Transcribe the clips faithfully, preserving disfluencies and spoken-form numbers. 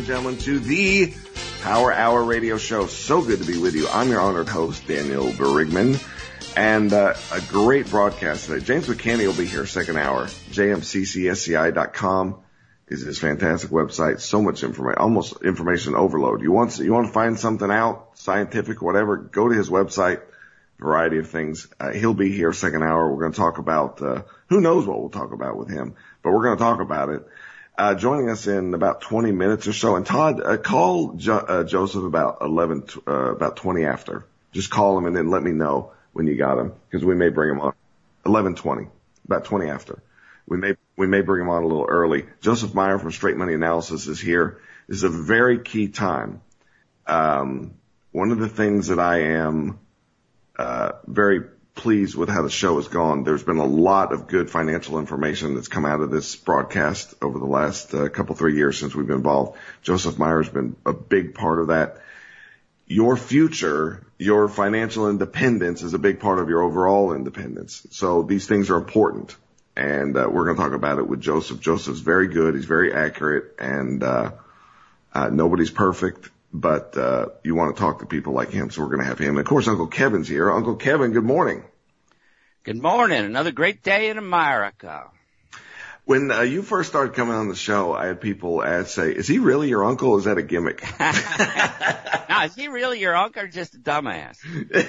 gentlemen, to the Power Hour Radio Show. So good to be with you. I'm your honored host, Daniel Berigman, and uh, a great broadcast today. James McCanny will be here second hour. J M C C S C I dot com is his fantastic website. So much information, almost information overload. You want you want to find something out, scientific, whatever, go to his website. Variety of things. Uh, he'll be here second hour. We're going to talk about, uh, who knows what we'll talk about with him, but we're going to talk about it. Uh, joining us in about twenty minutes or so. And Todd, uh, call jo- uh, Joseph about eleven, uh, about twenty after. Just call him and then let me know when you got him, because we may bring him on eleven twenty, about twenty after. We may, we may bring him on a little early. Joseph Meyer from Straight Money Analysis is here. This is a very key time. Um, one of the things that I am Uh, very pleased with how the show has gone. There's been a lot of good financial information that's come out of this broadcast over the last uh, couple, three years since we've been involved. Joseph Meyer has been a big part of that. Your future, your financial independence is a big part of your overall independence. So these things are important. And uh, we're going to talk about it with Joseph. Joseph's very good. He's very accurate. And uh, uh nobody's perfect. But uh you want to talk to people like him, so we're going to have him. And of course, Uncle Kevin's here. Uncle Kevin, good morning. Good morning. Another great day in America. When uh, you first started coming on the show, I had people ask, say, is he really your uncle or is that a gimmick? Now, is he really your uncle or just a dumbass?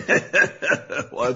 well,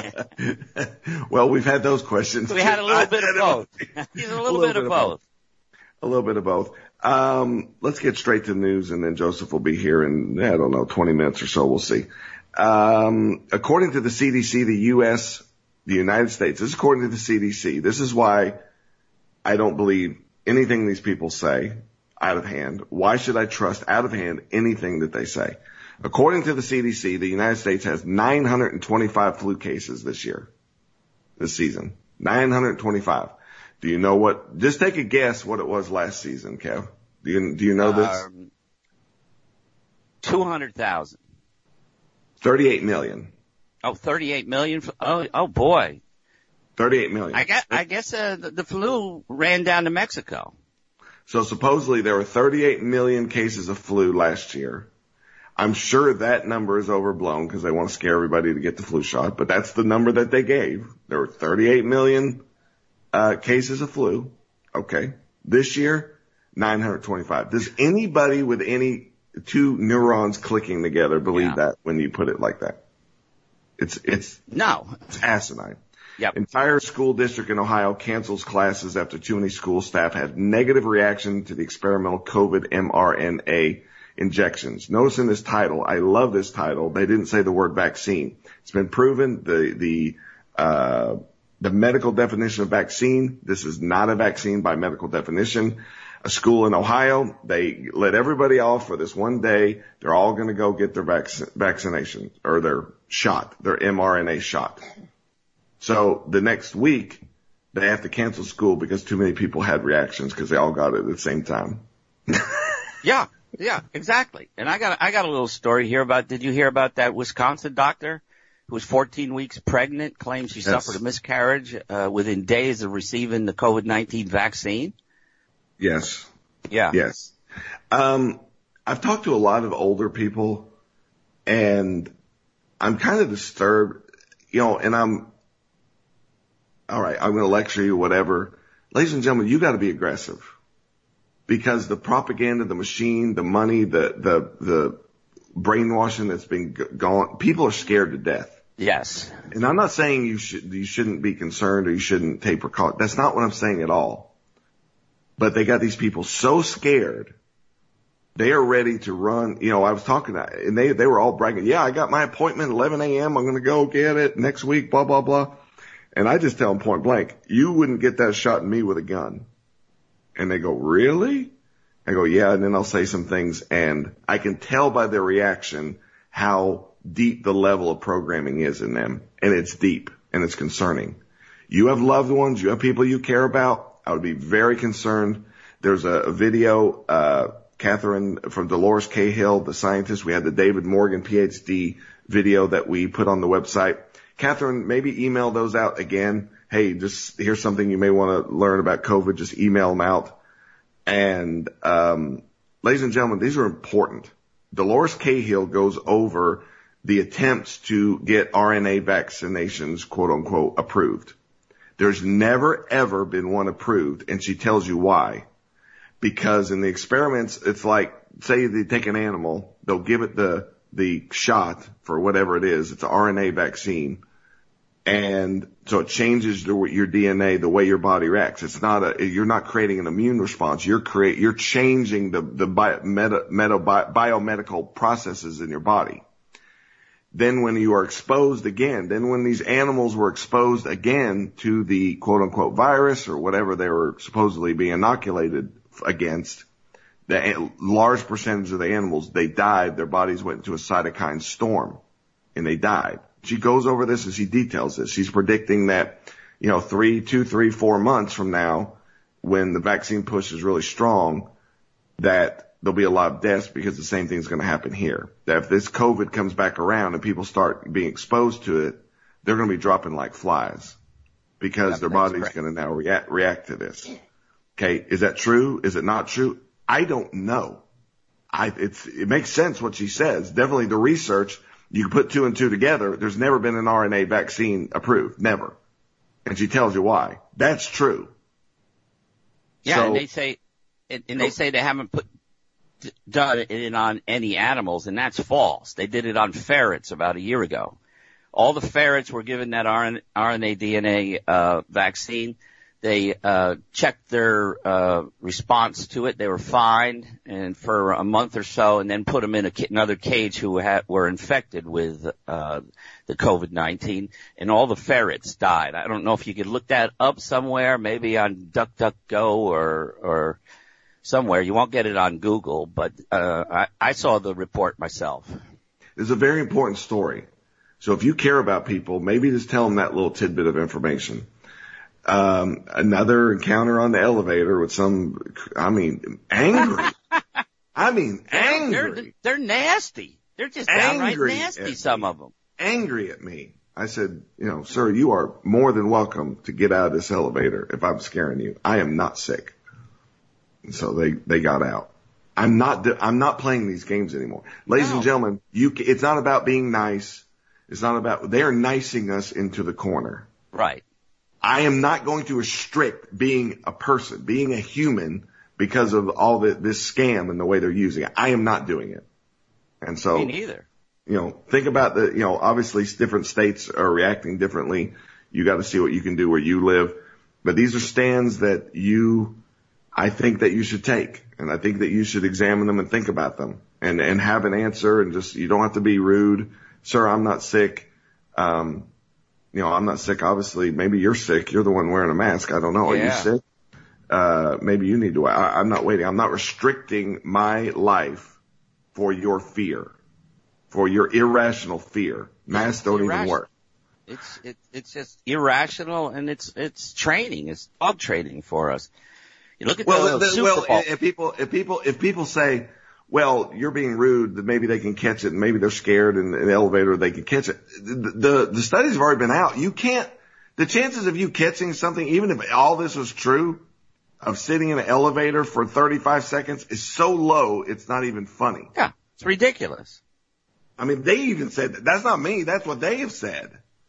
a, well, we've had those questions. We had a little bit of both. He's a little, a little bit, bit of both. both. A little bit of both. Um, let's get straight to the news, and then Joseph will be here in, I don't know, twenty minutes or so. We'll see. Um, according to the C D C, the U S, the United States, this is according to the C D C. This is why I don't believe anything these people say out of hand. Why should I trust out of hand anything that they say? According to the C D C, the United States has nine hundred twenty-five flu cases this year, this season. nine hundred twenty-five. Do you know what, just take a guess what it was last season, Kev? Do you, do you know this? Um, two hundred thousand. thirty-eight million. Oh, thirty-eight million? Oh, oh boy. thirty-eight million. I guess, I guess, uh, the, the flu ran down to Mexico. So supposedly there were thirty-eight million cases of flu last year. I'm sure that number is overblown because they want to scare everybody to get the flu shot, but that's the number that they gave. There were thirty-eight million Uh, cases of flu. Okay. This year, nine hundred twenty-five. Does anybody with any two neurons clicking together believe yeah. that when you put it like that? It's, it's, no, it's asinine. Yep. Entire school district in Ohio cancels classes after too many school staff had negative reaction to the experimental COVID mRNA injections. Notice in this title, I love this title. They didn't say the word vaccine. It's been proven the, the, uh, The medical definition of vaccine, this is not a vaccine by medical definition. A school in Ohio, they let everybody off for this one day. They're all going to go get their vac- vaccination or their shot, their mRNA shot. So the next week, they have to cancel school because too many people had reactions because they all got it at the same time. yeah, yeah, exactly. And I got, I got a little story here about, did you hear about that Wisconsin doctor who was fourteen weeks pregnant, claims she yes. suffered a miscarriage uh, within days of receiving the COVID nineteen vaccine? Yes. Yeah. Yes. Um, I've talked to a lot of older people, and I'm kind of disturbed, you know, and I'm, all right, I'm going to lecture you, whatever. Ladies and gentlemen, you got to be aggressive because the propaganda, the machine, the money, the, the, the brainwashing that's been g- gone, people are scared to death. Yes. And I'm not saying you should, you shouldn't be concerned or you shouldn't take precaution. That's not what I'm saying at all. But they got these people so scared. They are ready to run. You know, I was talking to, and they, they were all bragging. Yeah, I got my appointment at eleven a.m. I'm going to go get it next week, blah, blah, blah. And I just tell them point blank, you wouldn't get that shot in me with a gun. And they go, really? I go, yeah. And then I'll say some things, and I can tell by their reaction how deep the level of programming is in them. And it's deep and it's concerning. You have loved ones, you have people you care about. I would be very concerned. There's a, a video, uh, Catherine from Dolores Cahill, the scientist. We had the David Morgan P H D video that we put on the website. Catherine, maybe email those out again. Hey, just here's something you may want to learn about COVID. Just email them out. And, um, ladies and gentlemen, these are important. Dolores Cahill goes over the attempts to get R N A vaccinations, quote unquote, approved. There's never, ever been one approved, and she tells you why. Because in the experiments, it's like, say they take an animal, they'll give it the, the shot for whatever it is. It's an R N A vaccine. And so it changes the, your D N A, the way your body reacts. It's not a, you're not creating an immune response. You're create, you're changing the, the bio, meta, meta, bio, biomedical processes in your body. Then when you are exposed again, then when these animals were exposed again to the quote unquote virus or whatever they were supposedly being inoculated against, the large percentage of the animals, they died. Their bodies went into a cytokine storm and they died. She goes over this and she details this. She's predicting that, you know, three, two, three, four months from now, when the vaccine push is really strong, that there'll be a lot of deaths because the same thing's going to happen here. That if this COVID comes back around and people start being exposed to it, they're going to be dropping like flies because their body's going to now react, react to this. Okay. Is that true? Is it not true? I don't know. I, it's, it makes sense what she says. Definitely the research, you can put two and two together. There's never been an R N A vaccine approved. Never. And she tells you why. That's true. Yeah. So, and they say, and, and they say they haven't put, done it on any animals, and that's false. They did it on ferrets about a year ago. All the ferrets were given that R N A D N A uh, vaccine. They uh checked their uh response to it. They were fine, and for a month or so, and then put them in a, another cage who had, were infected with uh the COVID nineteen, and all the ferrets died. I don't know if you could look that up somewhere, maybe on DuckDuckGo or or somewhere. You won't get it on Google, but uh I, I saw the report myself. It's a very important story. So if you care about people, maybe just tell them that little tidbit of information. Um, another encounter on the elevator with some, I mean, angry. I mean, angry. They're, they're nasty. They're just downright nasty, some of them. Angry at me. I said, you know, sir, you are more than welcome to get out of this elevator if I'm scaring you. I am not sick. And so they, they got out. I'm not, I'm not playing these games anymore. Ladies No. and gentlemen, you, it's not about being nice. It's not about, they are nicing us into the corner. Right. I am not going to restrict being a person, being a human, because of all the, this scam and the way they're using it. I am not doing it. And so, Me neither. You know, think about the, you know, obviously different states are reacting differently. You got to see what you can do where you live. But these are stands that you, I think that you should take. And I think that you should examine them and think about them and, and have an answer, and just, you don't have to be rude. Sir, I'm not sick. Um, You know, I'm not sick. Obviously, maybe you're sick. You're the one wearing a mask. I don't know. Are Yeah. you sick? Uh, maybe you need to. I, I'm not waiting. I'm not restricting my life for your fear, for your irrational fear. Masks don't Irrational. even work. It's it, it's just irrational, and it's it's training. It's dog training for us. You look at Well, the, the, Super well, Bowl. if people, if people, if people say, well, you're being rude, that maybe they can catch it, and maybe they're scared in the elevator, they can catch it. The, the, the studies have already been out. You can't, the chances of you catching something, even if all this was true, of sitting in an elevator for thirty-five seconds is so low, it's not even funny. Yeah, it's ridiculous. I mean, they even said that. That's not me. That's what they have said.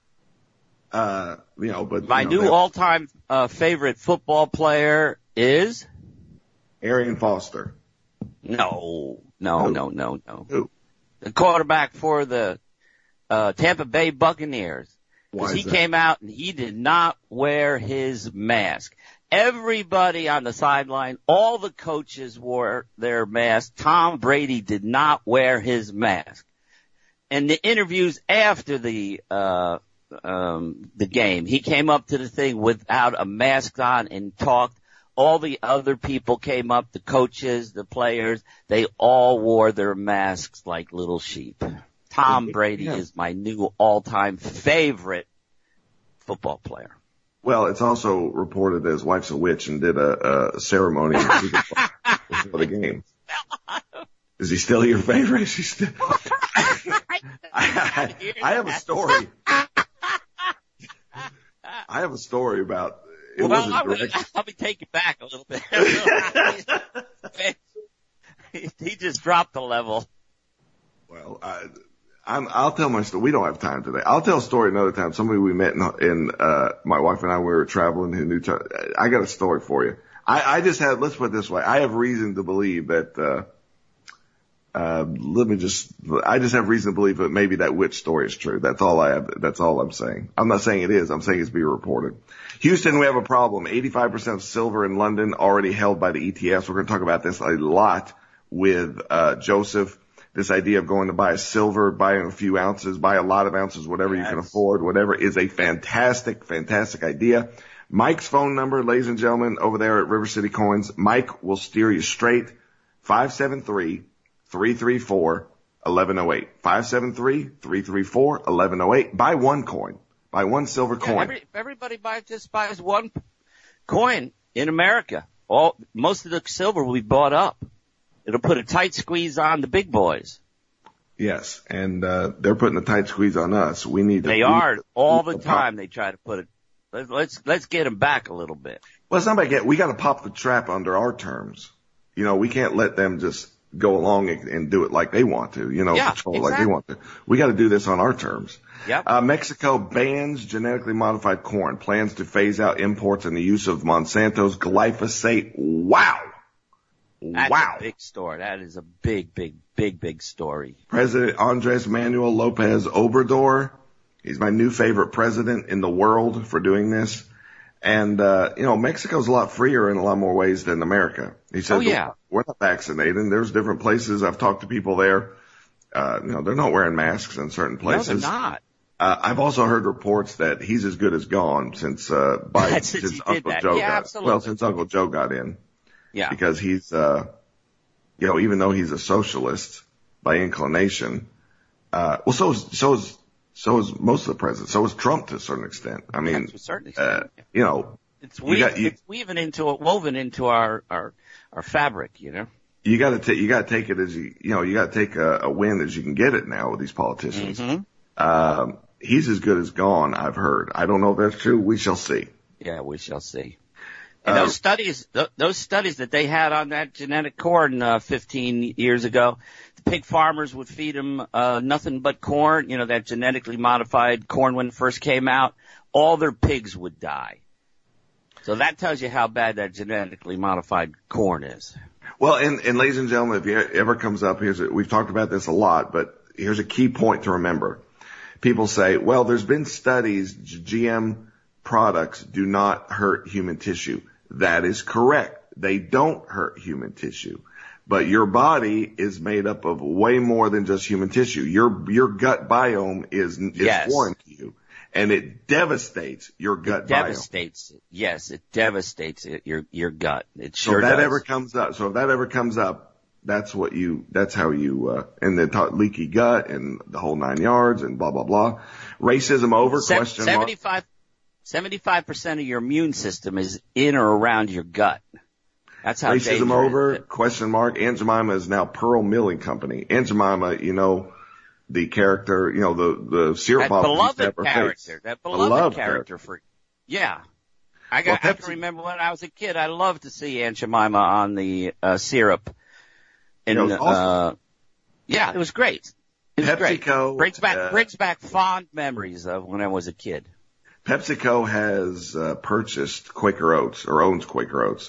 Uh, you know, but. My you know, new all-time uh, favorite football player is? Arian Foster. No, no, Who? no, no, no. Who? The quarterback for the uh Tampa Bay Buccaneers. Why Because is he that? came out and he did not wear his mask. Everybody on the sideline, all the coaches wore their masks. Tom Brady did not wear his mask. And the interviews after the uh um the game, he came up to the thing without a mask on and talked. All the other people came up, the coaches, the players, they all wore their masks like little sheep. Tom Brady Yeah. is my new all-time favorite football player. Well, it's also reported that his wife's a witch and did a, a ceremony before the game. Is he still your favorite? Is he still... I, I, I have a story. I have a story about. It well, wasn't I'll, direct. I'll be taking back a little bit. he just dropped the level. Well, I, I'm, I'll tell my story. We don't have time today. I'll tell a story another time. Somebody we met in, in uh, my wife and I, we were traveling who knew, I got a story for you. I, I just had, let's put it this way. I have reason to believe that, uh, uh, let me just, I just have reason to believe that maybe that witch story is true. That's all I have. That's all I'm saying. I'm not saying it is. I'm saying it's being reported. Houston, we have a problem. eighty-five percent of silver in London already held by the E T Fs. We're going to talk about this a lot with, uh, Joseph. This idea of going to buy a silver, buying a few ounces, buy a lot of ounces, whatever yes. you can afford, whatever is a fantastic, fantastic idea. Mike's phone number, ladies and gentlemen, over there at River City Coins. Mike will steer you straight. five seven three, three three four, one one zero eight. five seven three, three three four, one one zero eight. Buy one coin. Buy one silver yeah, coin. Every, everybody buys, just buys one coin in America. All, most of the silver will be bought up. It'll put a tight squeeze on the big boys. Yes, and uh they're putting a tight squeeze on us. We need to. They are all the time. They try to put it. Let's let's, let's get them back a little bit. Well, it's not about get. We got to pop the trap under our terms. You know, we can't let them just go along and, and do it like they want to. You know, yeah, control exactly. like they want to. We got to do this on our terms. Yep. Uh, Mexico bans genetically modified corn. Plans to phase out imports and the use of Monsanto's glyphosate. Wow. That's wow. a big story. That is a big, big, big, big story. President Andres Manuel Lopez Obrador. He's my new favorite president in the world for doing this. And, uh, you know, Mexico's a lot freer in a lot more ways than America. He said, oh, yeah. we're not vaccinating. There's different places. I've talked to people there. Uh, you know, they're not wearing masks in certain places. No, they're not. Uh, I've also heard reports that he's as good as gone since, uh, Biden, since, since Uncle that. Joe yeah, got, absolutely. well, since Uncle Joe got in. Yeah. Because he's, uh, you know, even though he's a socialist by inclination, uh, well, so is, so is, so is most of the presidents. So is Trump to a certain extent. I mean, yeah, to a certain extent. Uh, you know, it's, weave, you got, you, it's weaving into it, woven into our, our, our fabric, you know? You gotta take, you gotta take it as you, you know, you gotta take a, a win as you can get it now with these politicians. Mm-hmm. Um, he's as good as gone, I've heard. I don't know if that's true. We shall see. Yeah, we shall see. And those uh, studies, th- those studies that they had on that genetic corn uh, fifteen years ago, the pig farmers would feed them uh, nothing but corn. You know, that genetically modified corn when it first came out, all their pigs would die. So that tells you how bad that genetically modified corn is. Well, and, and ladies and gentlemen, if it ever comes up, here's a, we've talked about this a lot, but here's a key point to remember. People say, well, there's been studies, G M products do not hurt human tissue. That is correct. They don't hurt human tissue. But your body is made up of way more than just human tissue. Your your gut biome is, is yes. foreign to you. And it devastates your gut it devastates biome. It. Yes, it devastates it, your your gut. It sure does. So if that does. ever comes up, so if that ever comes up, that's what you, that's how you, uh, and then talk leaky gut and the whole nine yards and blah, blah, blah. Racism over, Se- question seventy-five mark. seventy-five percent of your immune system is in or around your gut. That's how Racism over, question mark. Aunt Jemima is now Pearl Milling Company. Aunt Jemima, you know, the character, you know, the, the syrup that bottle. Beloved character. Face. That beloved, beloved character, character for, yeah. I got, well, I can remember when I was a kid, I loved to see Aunt Jemima on the, uh, syrup. And, it was awesome. uh, yeah, it was great. It was PepsiCo. Great. Brings back, uh, brings back fond memories of when I was a kid. PepsiCo has uh, purchased Quaker Oats or owns Quaker Oats.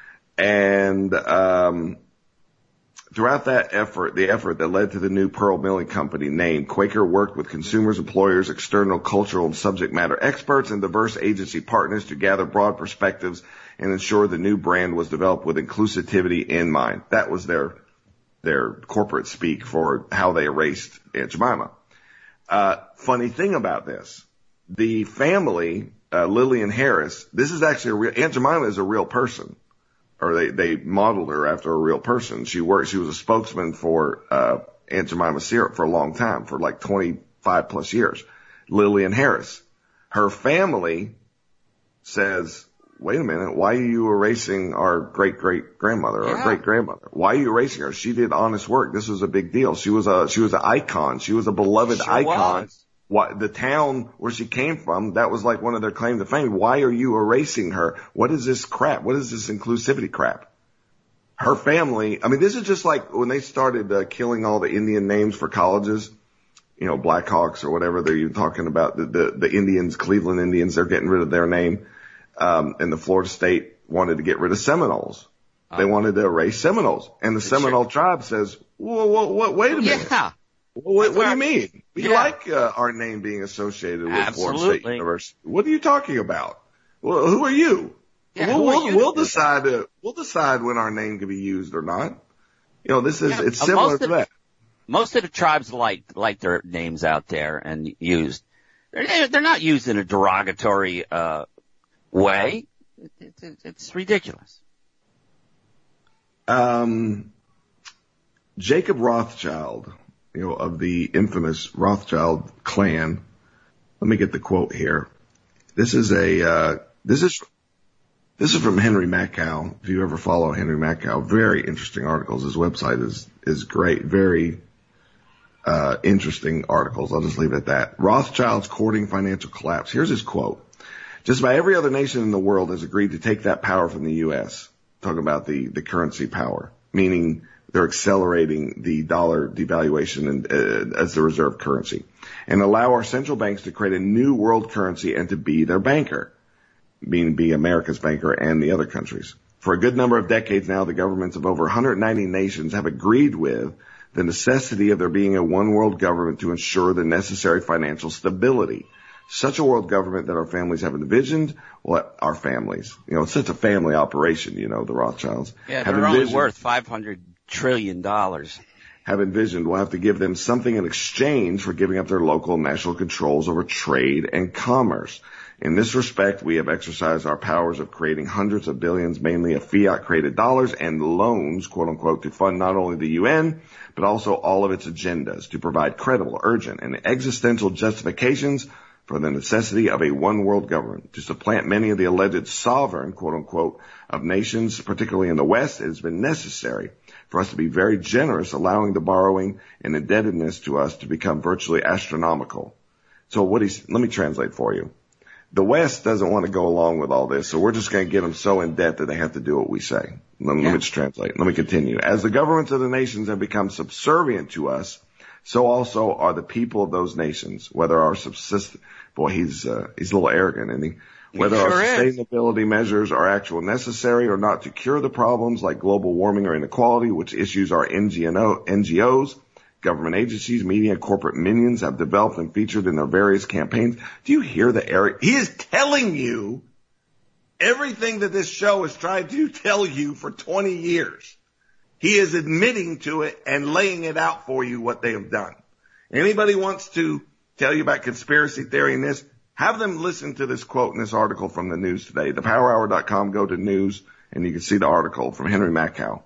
And um throughout that effort, the effort that led to the new Pearl Milling Company name, Quaker worked with consumers, employers, external, cultural, and subject matter experts, and diverse agency partners to gather broad perspectives and ensure the new brand was developed with inclusivity in mind. That was their their corporate speak for how they erased Aunt Jemima. Uh funny thing about this, the family, uh, Lillian Harris, this is actually a real, Aunt Jemima is a real person. Or they, they modeled her after a real person. She worked, she was a spokesman for, uh, Aunt Jemima syrup for a long time, for like twenty-five plus years. Lillian Harris. Her family says, wait a minute, why are you erasing our great great grandmother, yeah. our great grandmother? Why are you erasing her? She did honest work. This was a big deal. She was a, she was an icon. She was a beloved sure icon. Was. What, the town where she came from, that was like one of their claims to fame. Why are you erasing her? What is this crap? What is this inclusivity crap? her family, I mean, this is just like when they started uh, killing all the Indian names for colleges, you know, Blackhawks or whatever they're even talking about, the, the, the Indians, Cleveland Indians, they're getting rid of their name. Um, and the Florida State wanted to get rid of Seminoles. They uh, wanted to erase Seminoles. And the Seminole sure. tribe says, whoa, whoa, whoa, wait a minute. Yeah. What, what do you mean? We yeah. like uh, our name being associated with Absolutely. Florida State University. What are you talking about? Well, who are you? Yeah, we'll who we'll, are you we'll decide. Uh, we'll decide when our name can be used or not. You know, this is yeah, it's similar most to of, that. Most of the tribes like like their names out there and used. They're, they're not used in a derogatory uh way. It, it, it's ridiculous. Um, Jacob Rothschild, you know, of the infamous Rothschild clan. Let me get the quote here. This is a, uh, this is, this is from Henry Makow. If you ever follow Henry Makow, very interesting articles. His website is, is great. Very, uh, interesting articles. I'll just leave it at that. Rothschild's courting financial collapse. Here's his quote. Just about every other nation in the world has agreed to take that power from the U S. Talking about the, the currency power, meaning they're accelerating the dollar devaluation and, uh, as the reserve currency, and allow our central banks to create a new world currency and to be their banker, meaning be America's banker and the other countries. For a good number of decades now, the governments of over one hundred ninety nations have agreed with the necessity of there being a one world government to ensure the necessary financial stability. Such a world government that our families have envisioned, what our families, you know, it's such a family operation, you know, the Rothschilds. Yeah, they're only worth five hundred trillion dollars. Have envisioned we'll have to give them something in exchange for giving up their local and national controls over trade and commerce. In this respect, we have exercised our powers of creating hundreds of billions, mainly of fiat-created dollars and loans, quote unquote, to fund not only the U N, but also all of its agendas, to provide credible, urgent, and existential justifications for the necessity of a one world government. To supplant many of the alleged sovereign, quote unquote, of nations, particularly in the West, it has been necessary for us to be very generous, allowing the borrowing and indebtedness to us to become virtually astronomical. So what he's, let me translate for you. The West doesn't want to go along with all this, so we're just going to get them so in debt that they have to do what we say. Let, yeah. let me just translate. Let me continue. As the governments of the nations have become subservient to us, so also are the people of those nations, whether our subsist, boy, he's, uh, he's a little arrogant, isn't he? Whether sure our is. sustainability measures are actual necessary or not to cure the problems like global warming or inequality, which issues our N G Os, government agencies, media, and corporate minions have developed and featured in their various campaigns. Do you hear the Eric? He is telling you everything that this show has tried to tell you for twenty years. He is admitting to it and laying it out for you what they have done. Anybody wants to tell you about conspiracy theory and this, have them listen to this quote in this article from the news today. the power hour dot com, go to news, and you can see the article from Henry Makow.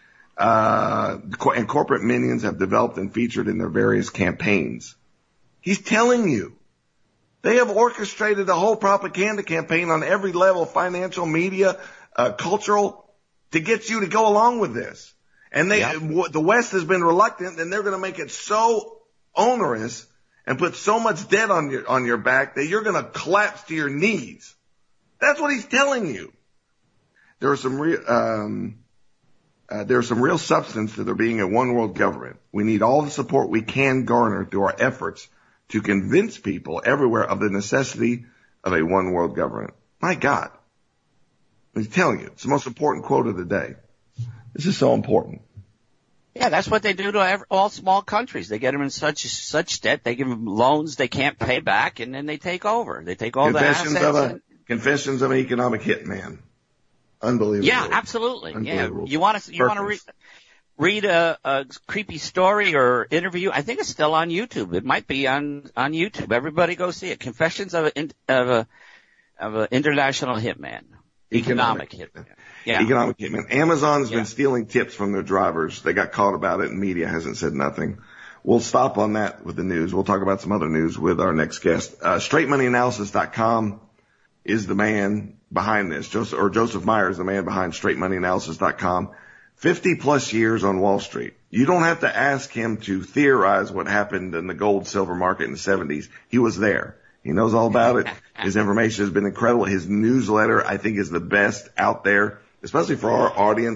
Uh, and corporate minions have developed and featured in their various campaigns. He's telling you. They have orchestrated a whole propaganda campaign on every level, financial, media, uh, cultural, to get you to go along with this. And they, yeah. the West has been reluctant, and they're going to make it so onerous and put so much debt on your, on your back that you're going to collapse to your knees. That's what he's telling you. There are some real, um, uh, there's some real substance to there being a one world government. We need all the support we can garner through our efforts to convince people everywhere of the necessity of a one world government. My God. He's telling you. It's the most important quote of the day. This is so important. Yeah, that's what they do to every, all small countries. They get them in such such debt, they give them loans they can't pay back, and then they take over. They take all confessions the assets. Of a, and, confessions of an economic hitman. Unbelievable. Yeah, absolutely. Unbelievable. Yeah, you want to you want to read read a, a creepy story or interview? I think it's still on YouTube. It might be on on YouTube. Everybody go see it. Confessions of a of a of an international hitman. Economic, economic hitman. Yeah. Economic hitman. Amazon's yeah. been stealing tips from their drivers. They got caught about it, and media hasn't said nothing. We'll stop on that with the news. We'll talk about some other news with our next guest. Uh, straight money analysis dot com is the man behind this. Joseph, or Joseph Meyer is the man behind straight money analysis dot com. fifty plus years on Wall Street. You don't have to ask him to theorize what happened in the gold silver market in the seventies. He was there. He knows all about it. His information has been incredible. His newsletter, I think, is the best out there, especially for our audience.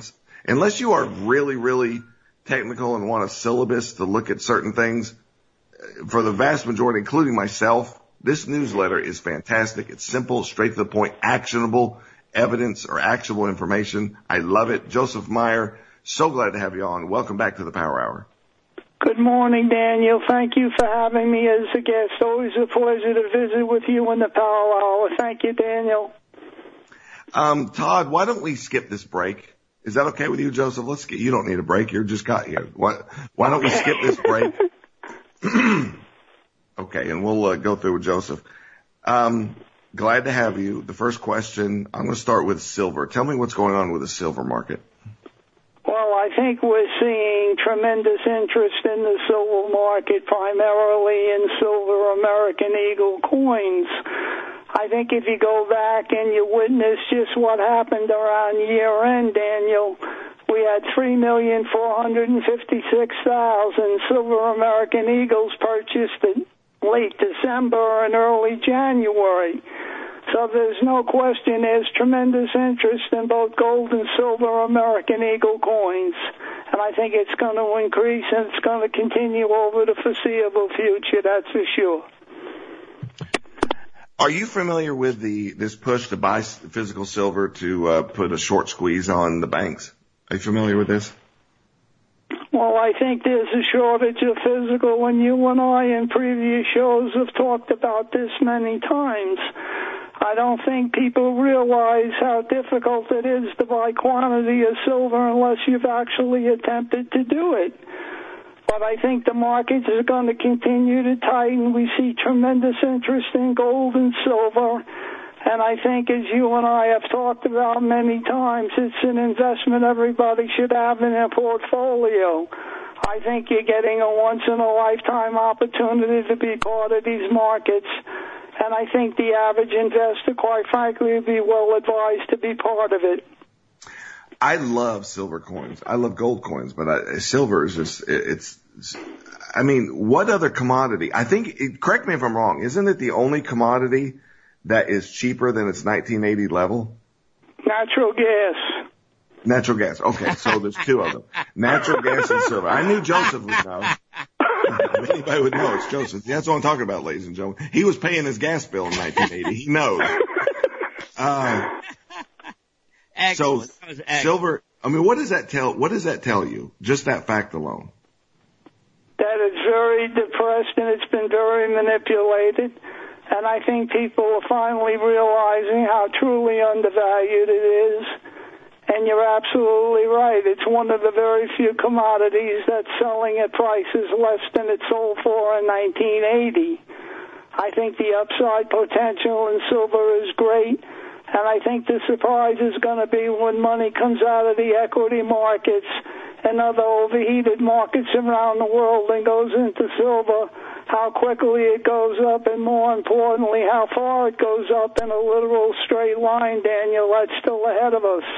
unless you are really, really technical and want a syllabus to look at certain things, for the vast majority, including myself, this newsletter is fantastic. It's simple, straight to the point, actionable evidence or actionable information. I love it. Joseph Meyer, so glad to have you on. Welcome back to the Power Hour. Good morning, Daniel. Thank you for having me as a guest. Always a pleasure to visit with you in the Power Hour. Thank you, Daniel. Um, Todd, why don't we skip this break? Is that okay with you, Joseph? Let's get, you don't need a break. You just got here. Why, why don't we skip this break? Okay, and we'll uh, go through with Joseph. Um, glad to have you. The first question, I'm going to start with silver. Tell me what's going on with the silver market. Well, I think we're seeing tremendous interest in the silver market, primarily in silver American Eagle coins. I think if you go back and you witness just what happened around year-end, Daniel, we had three million four hundred fifty-six thousand silver American Eagles purchased in late December and early January. So there's no question there's tremendous interest in both gold and silver American Eagle coins. And I think it's going to increase and it's going to continue over the foreseeable future, that's for sure. Are you familiar with the this push to buy physical silver to uh, put a short squeeze on the banks? Are you familiar with this? Well, I think there's a shortage of physical, and you and I in previous shows have talked about this many times. I don't think people realize how difficult it is to buy quantity of silver unless you've actually attempted to do it. But I think the markets are going to continue to tighten. We see tremendous interest in gold and silver. And I think, as you and I have talked about many times, it's an investment everybody should have in their portfolio. I think you're getting a once-in-a-lifetime opportunity to be part of these markets. And I think the average investor, quite frankly, would be well advised to be part of it. I love silver coins. I love gold coins, but I, silver is just, it, it's, I mean, what other commodity? I think, it, correct me if I'm wrong, isn't it the only commodity that is cheaper than its nineteen eighty level? Natural gas. Natural gas. Okay, so there's two of them. Natural gas and silver. I knew Joseph would know. If anybody would know, it's Joseph. That's what I'm talking about, ladies and gentlemen. He was paying his gas bill in nineteen eighty. He knows. Uh, so silver, I mean, what does that tell, what does that tell you? Just that fact alone. That it's very depressed and it's been very manipulated. And I think people are finally realizing how truly undervalued it is. And you're absolutely right. It's one of the very few commodities that's selling at prices less than it sold for in nineteen eighty. I think the upside potential in silver is great. And I think the surprise is going to be when money comes out of the equity markets and other overheated markets around the world and goes into silver, how quickly it goes up, and more importantly, how far it goes up in a literal straight line, Daniel. That's still ahead of us.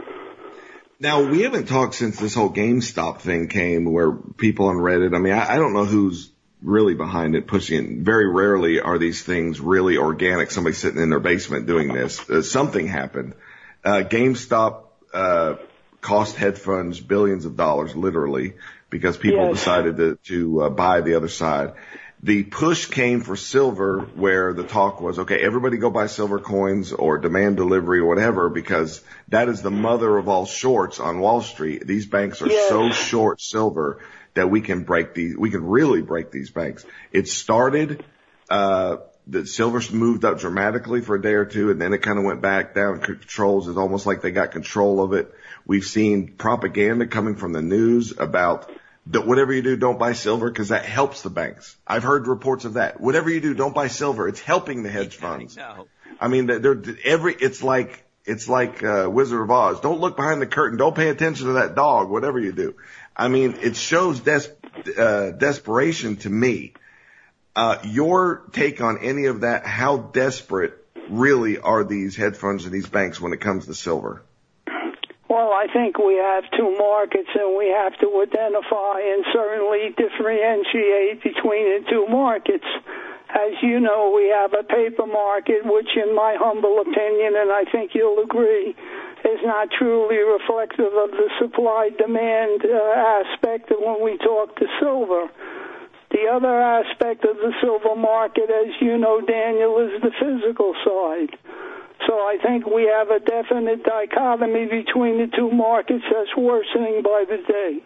Now, we haven't talked since this whole GameStop thing came, where people on Reddit, I mean, I, I don't know who's really behind it, pushing it. Very rarely are these things really organic, somebody sitting in their basement doing this. Uh, something happened. Uh, GameStop uh cost hedge funds billions of dollars, literally, because people yes. decided to, to uh, buy the other side. The push came for silver, where the talk was, okay, everybody go buy silver coins or demand delivery or whatever, because that is the mother of all shorts on Wall Street. These banks are yes. so short silver that we can break these, we can really break these banks. It started, uh, the silver moved up dramatically for a day or two, and then it kind of went back down. Controls, it's almost like they got control of it. We've seen propaganda coming from the news about that whatever you do, don't buy silver because that helps the banks. I've heard reports of that. Whatever you do, don't buy silver. It's helping the hedge funds. I, I mean, they're every. It's like it's like uh, Wizard of Oz. Don't look behind the curtain. Don't pay attention to that dog. Whatever you do, I mean, it shows des- uh, desperation to me. Uh, your take on any of that? How desperate really are these hedge funds and these banks when it comes to silver? Well, I think we have two markets, and we have to identify and certainly differentiate between the two markets. As you know, we have a paper market, which in my humble opinion, and I think you'll agree, is not truly reflective of the supply-demand uh, aspect of when we talk to silver. The other aspect of the silver market, as you know, Daniel, is the physical side. So I think we have a definite dichotomy between the two markets that's worsening by the day.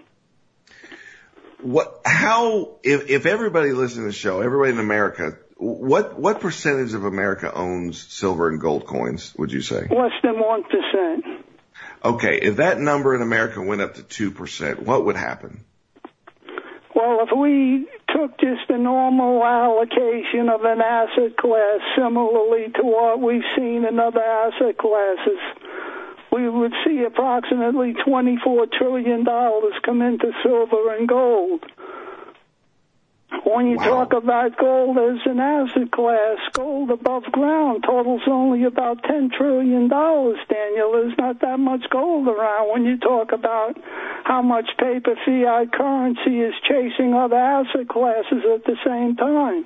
What? How? If, if everybody listening to the show, everybody in America, what what percentage of America owns silver and gold coins? Would you say? Less than one percent. Okay, if that number in America went up to two percent, what would happen? Well, if we took just a normal allocation of an asset class similarly to what we've seen in other asset classes, we would see approximately twenty-four trillion dollars come into silver and gold. When you wow. talk about gold as an asset class, gold above ground totals only about ten trillion dollars, Daniel. There's not that much gold around when you talk about how much paper fiat currency is chasing other asset classes at the same time.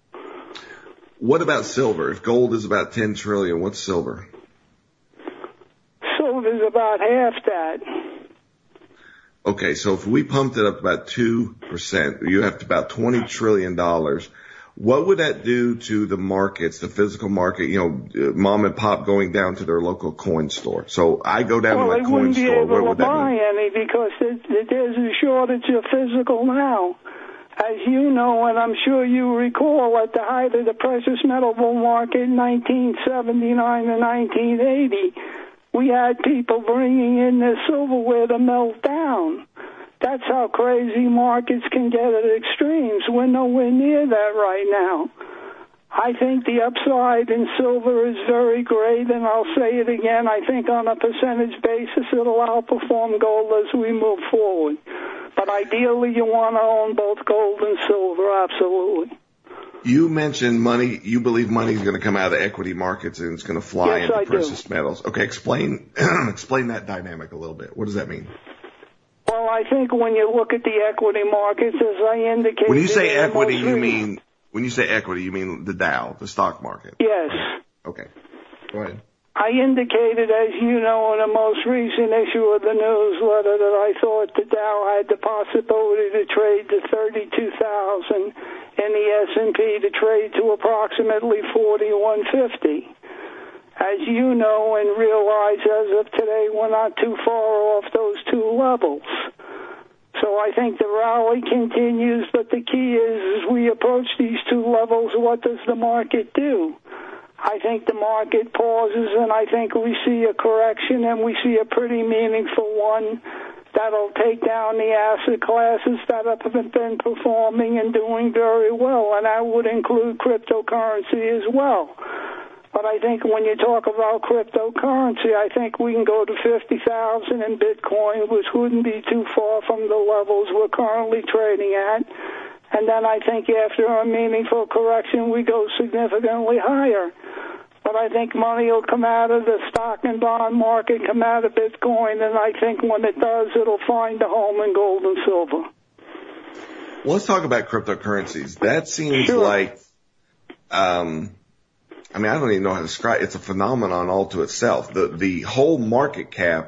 What about silver? If gold is about ten trillion, what's silver? Silver's about half that. Okay, so if we pumped it up about two percent, you have to about twenty trillion dollars. What would that do to the markets, the physical market, you know, mom and pop going down to their local coin store? So I go down well, to my coin store. What would that buy mean? any because there's a shortage of physical now. As you know, and I'm sure you recall, at the height of the precious metal bull market in nineteen seventy-nine to nineteen eighty, we had people bringing in their silverware to melt down. That's how crazy markets can get at extremes. We're nowhere near that right now. I think the upside in silver is very great, and I'll say it again. I think on a percentage basis it'll outperform gold as we move forward. But ideally you want to own both gold and silver, absolutely. You mentioned money. You believe money is going to come out of the equity markets and it's going to fly yes, into I precious do. metals. Okay, explain explain that dynamic a little bit. What does that mean? Well, I think when you look at the equity markets, as I indicated, when you say equity, you recent, mean when you say equity, you mean the Dow, the stock market. Yes. Okay. Go ahead. I indicated, as you know, in the most recent issue of the newsletter that I thought the Dow had the possibility to trade to thirty-two thousand and the S and P to trade to approximately forty-one fifty. As you know and realize as of today, we're not too far off those two levels. So I think the rally continues, but the key is as we approach these two levels, what does the market do? I think the market pauses, and I think we see a correction, and we see a pretty meaningful one that'll take down the asset classes that have been performing and doing very well, and that would include cryptocurrency as well. But I think when you talk about cryptocurrency, I think we can go to fifty thousand in Bitcoin, which wouldn't be too far from the levels we're currently trading at. And then I think after a meaningful correction, we go significantly higher. But I think money will come out of the stock and bond market, come out of Bitcoin, and I think when it does, it'll find a home in gold and silver. Well, let's talk about cryptocurrencies. That seems sure. like, um, I mean, I don't even know how to describe it. It's a phenomenon all to itself. The the whole market cap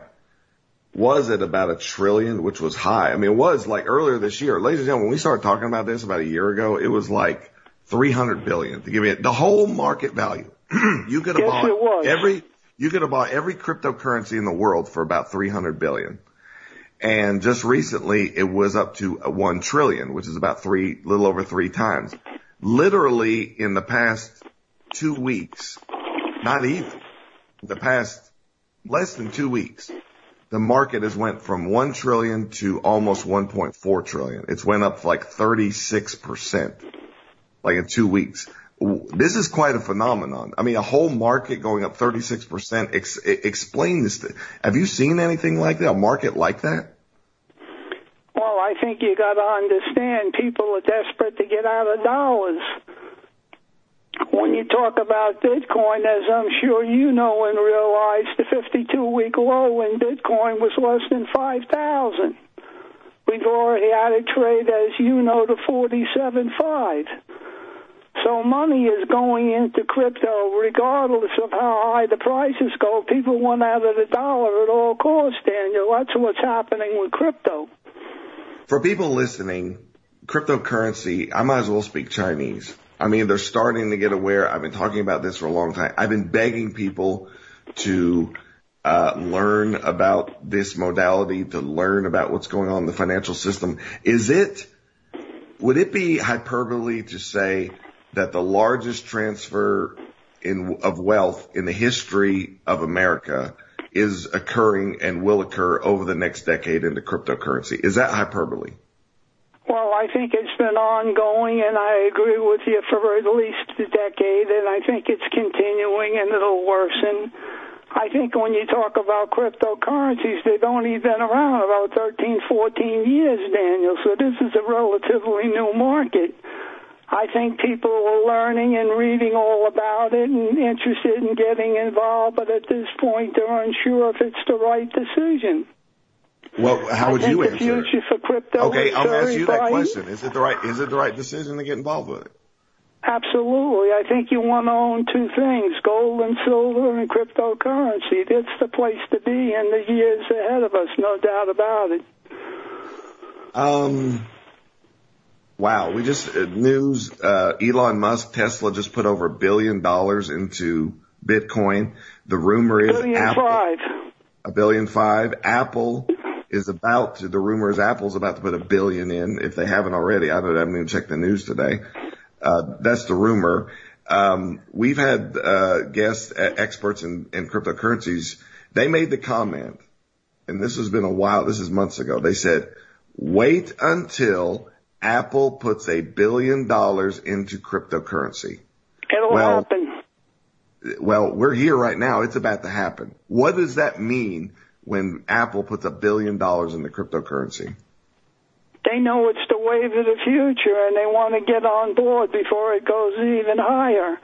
was at about a trillion, which was high. I mean, it was like earlier this year. Ladies and gentlemen, when we started talking about this about a year ago, it was like three hundred billion to give you the whole market value. you could have yes, bought it was. every, you could have bought every cryptocurrency in the world for about three hundred billion. And just recently it was up to one trillion, which is about three, little over three times. Literally in the past two weeks, not even the past less than two weeks, the market has went from one trillion to almost one point four trillion. It's went up like thirty-six percent, like in two weeks. This is quite a phenomenon. I mean, a whole market going up thirty-six percent. Ex- explain this. To, have you seen anything like that? A market like that? Well, I think you got to understand people are desperate to get out of dollars. When you talk about Bitcoin, as I'm sure you know and realize, the fifty-two week low in Bitcoin was less than five thousand. We've already had it trade, as you know, to forty-seven point five. So So money is going into crypto regardless of how high the prices go. People want out of the dollar at all costs, Daniel. That's what's happening with crypto. For people listening, cryptocurrency, I might as well speak Chinese. I mean, they're starting to get aware. I've been talking about this for a long time. I've been begging people to uh learn about this modality, to learn about what's going on in the financial system. Is it, would it be hyperbole to say that the largest transfer in of wealth in the history of America is occurring and will occur over the next decade into cryptocurrency? Is that hyperbole? Well, I think it's been ongoing, and I agree with you for at least a decade, and I think it's continuing, and it'll worsen. I think when you talk about cryptocurrencies, they've only been around about thirteen, fourteen years, Daniel, so this is a relatively new market. I think people are learning and reading all about it and interested in getting involved, but at this point they're unsure if it's the right decision. Well, how would you answer? I think the future for crypto Okay, is I'm going to ask you that bright. question. Is it the right, is it the right decision to get involved with it? Absolutely. I think you want to own two things, gold and silver and cryptocurrency. That's the place to be in the years ahead of us, no doubt about it. Um, wow. We just, uh, news, uh, Elon Musk, Tesla just put over a billion dollars into Bitcoin. The rumor is Billion Apple, five. a billion five. Apple is about to, the rumor is Apple's about to put a billion in, if they haven't already. I don't, I haven't even checked the news today. Uh, that's the rumor. Um, we've had, uh, guests, uh, experts in, in cryptocurrencies. They made the comment, and this has been a while, this is months ago. They said, wait until Apple puts a billion dollars into cryptocurrency. It'll well, happen. Well, we're here right now. It's about to happen. What does that mean when Apple puts a billion dollars into cryptocurrency? They know it's the wave of the future, and they want to get on board before it goes even higher.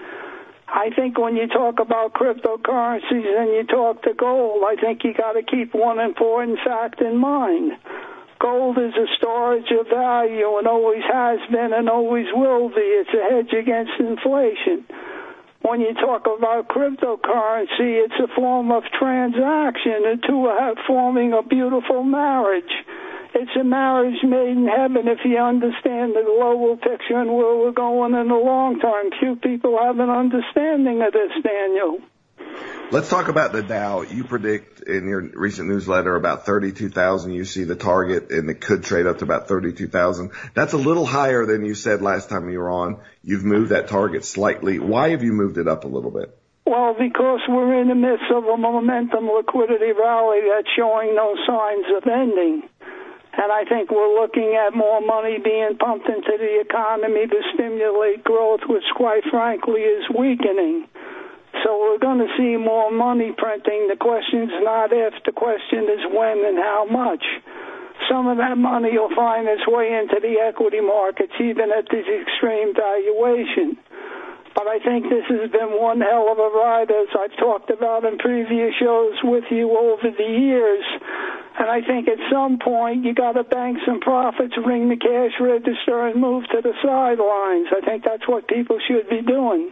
I think when you talk about cryptocurrencies and you talk to gold, I think you got to keep one important fact in mind. Gold is a storage of value and always has been and always will be. It's a hedge against inflation. When you talk about cryptocurrency, it's a form of transaction. The two are forming a beautiful marriage. It's a marriage made in heaven if you understand the global picture and where we're going in the long term. Few people have an understanding of this, Daniel. Let's talk about the Dow. You predict in your recent newsletter about thirty-two thousand. You see the target, and it could trade up to about thirty-two thousand. That's a little higher than you said last time you were on. You've moved that target slightly. Why have you moved it up a little bit? Well, because we're in the midst of a momentum liquidity rally that's showing no signs of ending. And I think we're looking at more money being pumped into the economy to stimulate growth, which quite frankly is weakening. So we're going to see more money printing. The question's not if, the question is when and how much. Some of that money will find its way into the equity markets, even at this extreme valuation. But I think this has been one hell of a ride, as I've talked about in previous shows with you over the years. And I think at some point you got to bank some profits, ring the cash register, and move to the sidelines. I think that's what people should be doing.